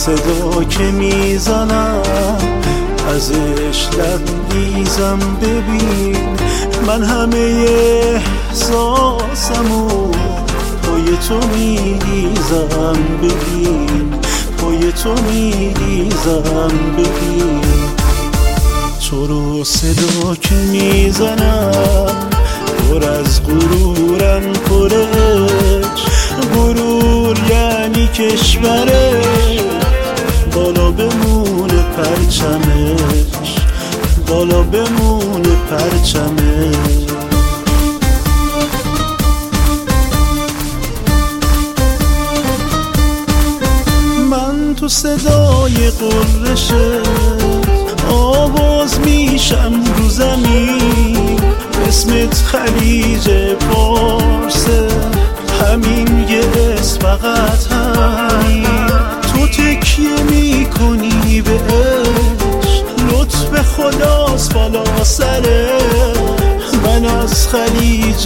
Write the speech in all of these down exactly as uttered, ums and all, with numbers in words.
صدا که میزنم ازش لبریزم. ببین من همه احساسمو پای تو میریزم. ببین پای تو میریزم. ببین تو رو صدا که میزنم پر از غرورم، پرش غرور یعنی کشوره بالا بمونه پرچمش، بالا بمونه پرچمش. من تو صدای قررشت آواز میشم رو زمین، اسمت خلیج پارسه، همین یه اسم فقط همین. تو تکیه میکنی به عشق، لطف خداست بالا سره. من از خلیج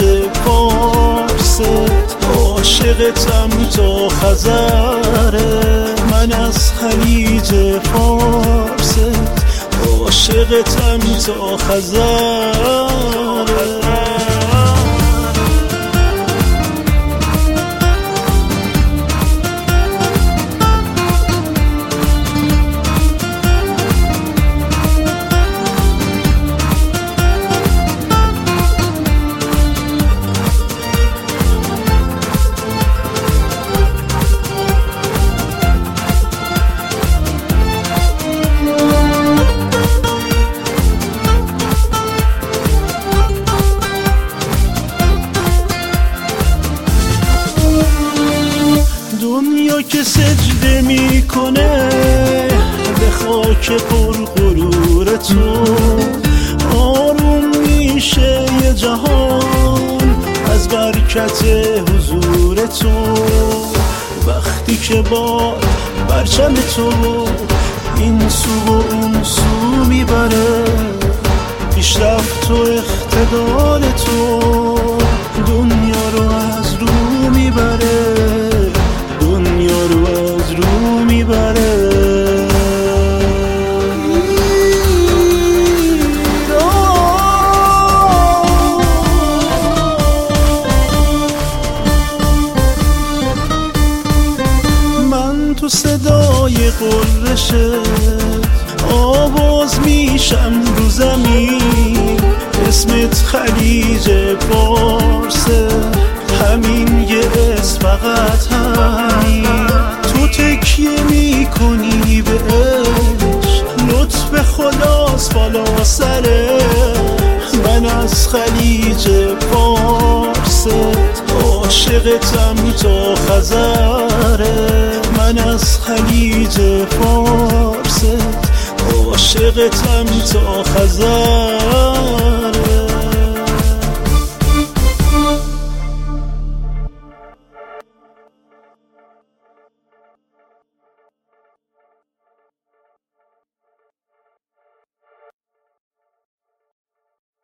پارست عاشقتم تا خزره. من از خلیج پارست عاشقتم تا خزره. دنیا که سجده میکنه به خاک پرغرور تو، آروم میشه یه جهان از برکت حضور تو. وقتی که با پرچم تو این سو و اون سو میبره، پیشرفت و اقتدار تو دنیا رو از رو میبره، دنیا رو از رو میبره. من تو صدای قررشت آواز میشم رو زمین، اسمت خلیج پارسه، همین یه اسم فقط همین. تو تکیه میکنی به عشق، لطف خداست بالا سره. من از خلیج پارست عاشقتم تا خزره. من از خلیج پارست عاشقتم تا خزره.